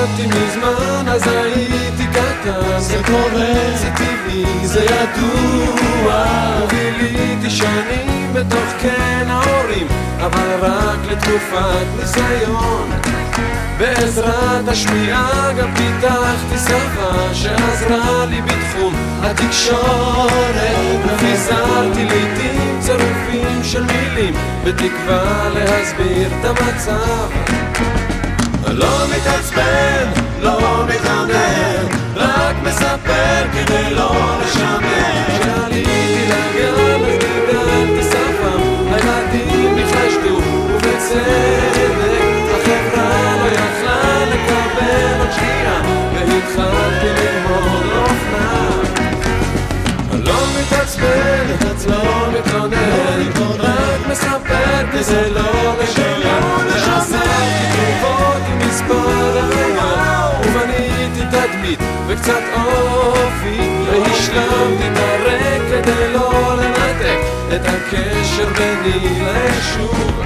נולדתי מזמן, אז הייתי קטן. זה קורה, זה טבעי, זה ידוע. וביליתי שנים בתוך קן ההורים, אבל רק לתקופת ניסיון. בעזרת השמיעה גם פיתחתי שפה שעזרה לי בתחום התקשורת, ופיזרתי לעתים צירופים של מילים בתקווה להסביר את המצב. לא מתעצבן, לא מתעמר, רק מספר כדי לא לשמר. כשעליתי לגן אז גידלתי שפה, הילדים נפלשתו ובצדק. החברה לא יכלה לקבל עוד שנייה, והתחלתי ללמוד אופנה. לא מתעצבן, לא מתלונן, רק מספר כזה לא לשמר. שעשיתי תגובות עם מספר החיות, ובניתי תדמית וקצת אופי, והשלמתי את הרק כדי לא לנתק את הקשר ביני לישוב.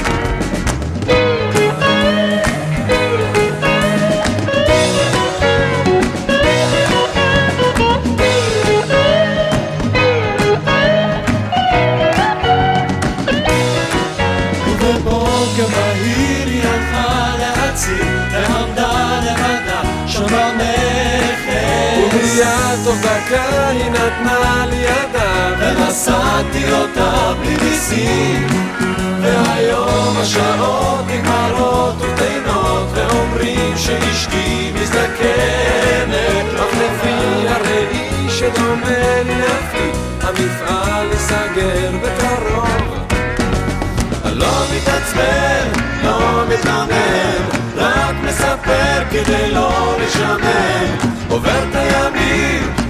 מהיר היא הלכה להציל, ועמדה לבדה שם במחר. ומיד תוך דקה היא נתנה לי ידה, ונשאתי אותה בלי ניסים. והיום השעות נגמרות וטעינות, ואומרים שאשתי מזדקנת. אך לפי הראי שדומה לי לפי, המפעל יסגר בקרוב. לא מתעצבן, לא מתלונן, רק מספר כדי לא לשמר. עובר את הימים